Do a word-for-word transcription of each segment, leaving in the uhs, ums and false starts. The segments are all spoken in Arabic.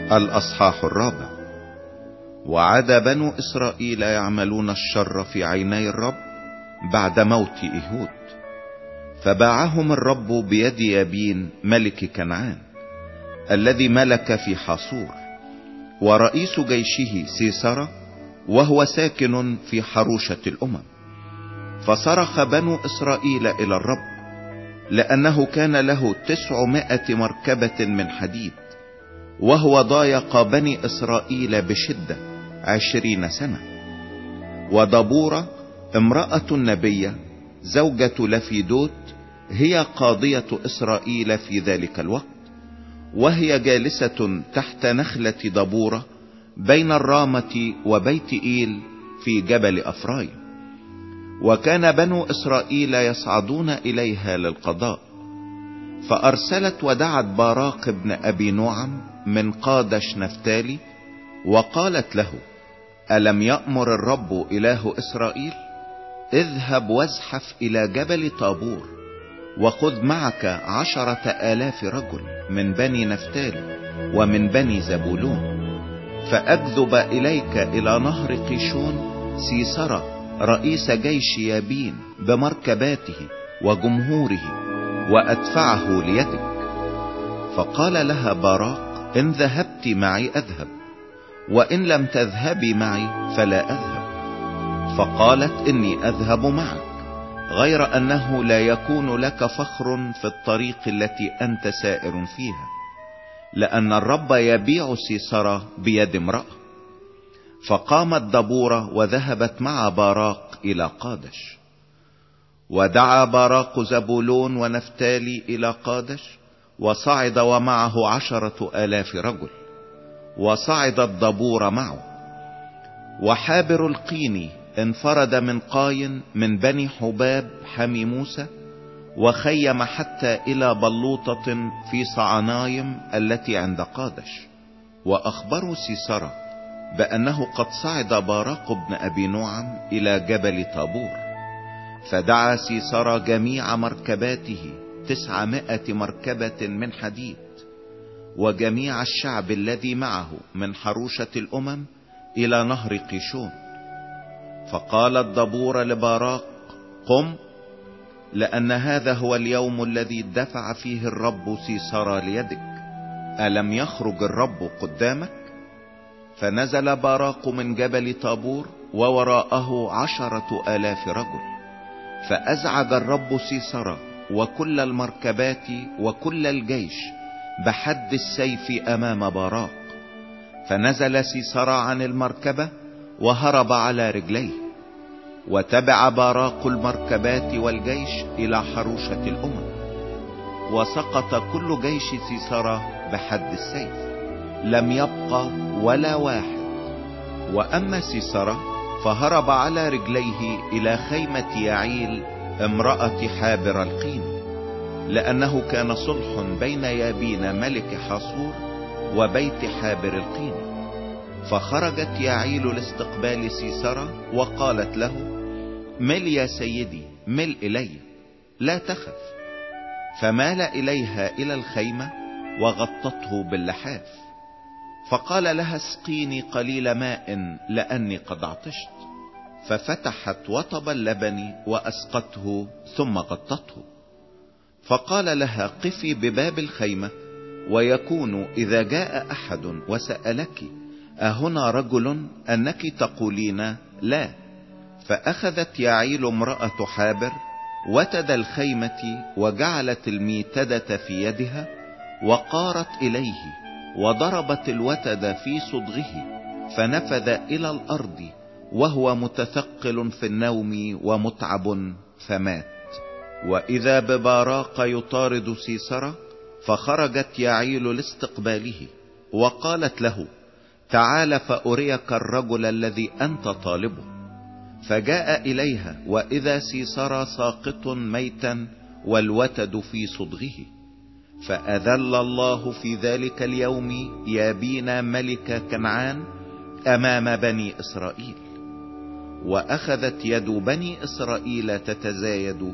الأصحاح الرابع. وعاد بنو إسرائيل يعملون الشر في عيني الرب بعد موت إيهود، فباعهم الرب بيد يابين ملك كنعان الذي ملك في حاصور، ورئيس جيشه سيسرا وهو ساكن في حروشة الأمم. فصرخ بنو إسرائيل إلى الرب لأنه كان له تسعمائة مركبة من حديد، وهو ضايق بني إسرائيل بشدة عشرين سنة. ودبورة امرأة النبية زوجة لفيدوت هي قاضية إسرائيل في ذلك الوقت، وهي جالسة تحت نخلة دبورة بين الرامة وبيت إيل في جبل أفرايم. وكان بنو إسرائيل يصعدون إليها للقضاء، فأرسلت ودعت باراق بن أبي نعم من قادش نفتالي، وقالت له: ألم يأمر الرب إله إسرائيل؟ اذهب وازحف إلى جبل طابور، وخذ معك عشرة آلاف رجل من بني نفتالي ومن بني زبولون، فأجذب إليك إلى نهر قيشون سيسرا رئيس جيش يابين بمركباته وجمهوره، وأدفعه ليدك. فقال لها باراق: إن ذهبت معي أذهب، وإن لم تذهبي معي فلا أذهب. فقالت: إني أذهب معك، غير أنه لا يكون لك فخر في الطريق التي أنت سائر فيها، لأن الرب يبيع سيسرا بيد امرأة. فقامت دبورة وذهبت مع باراق إلى قادش. ودعا باراق زبولون ونفتالي إلى قادش، وصعد ومعه عشرة آلاف رجل، وصعدت دبورة معه. وحابر القيني انفرد من قاين من بني حباب حمي موسى، وخيم حتى إلى بلوطة في صعنايم التي عند قادش. وأخبروا سيسرا بأنه قد صعد باراق بن أبي نعم إلى جبل طابور. فدعا سيسرا جميع مركباته تسعمائة مركبة من حديد، وجميع الشعب الذي معه من حروشة الأمم إلى نهر قيشون. فقالت دبورة لباراق: قم، لأن هذا هو اليوم الذي دفع فيه الرب سيسرا ليدك. ألم يخرج الرب قدامك؟ فنزل باراق من جبل طابور ووراءه عشرة آلاف رجل، فأزعج الرب سيسرا وكل المركبات وكل الجيش بحد السيف أمام باراق. فنزل سيسرا عن المركبة وهرب على رجليه، وتبع باراق المركبات والجيش إلى حروشة الأمم. وسقط كل جيش سيسرا بحد السيف، لم يبقى ولا واحد. وأما سيسرا فهرب على رجليه إلى خيمة يعيل امرأة حابر القين، لأنه كان صلح بين يابين ملك حاصور وبيت حابر القين. فخرجت يعيل لاستقبال سيسرا وقالت له: مل يا سيدي، مل إلي، لا تخف. فمال إليها إلى الخيمة وغطته باللحاف. فقال لها: اسقيني قليل ماء لأني قد عطشت. ففتحت وطب اللبن وأسقته ثم غطته. فقال لها: قفي بباب الخيمة، ويكون إذا جاء أحد وسألك: أهنا رجل؟ أنك تقولين لا. فأخذت يعيل امرأة حابر وتد الخيمة، وجعلت الميتدة في يدها، وقارت إليه وضربت الوتد في صدغه، فنفذ إلى الأرض وهو متثقل في النوم ومتعب، فمات. وإذا بباراق يطارد سيسرا، فخرجت يعيل لاستقباله وقالت له: تعال فأريك الرجل الذي أنت طالبه. فجاء إليها، وإذا سيسرا ساقط ميتا والوتد في صدغه. فأذل الله في ذلك اليوم يابين ملك كنعان أمام بني إسرائيل. وأخذت يد بني إسرائيل تتزايد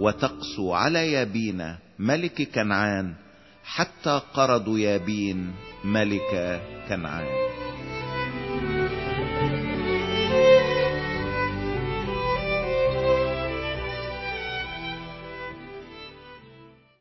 وتقسو على يابين ملك كنعان، حتى قرضوا يابين ملك كنعان.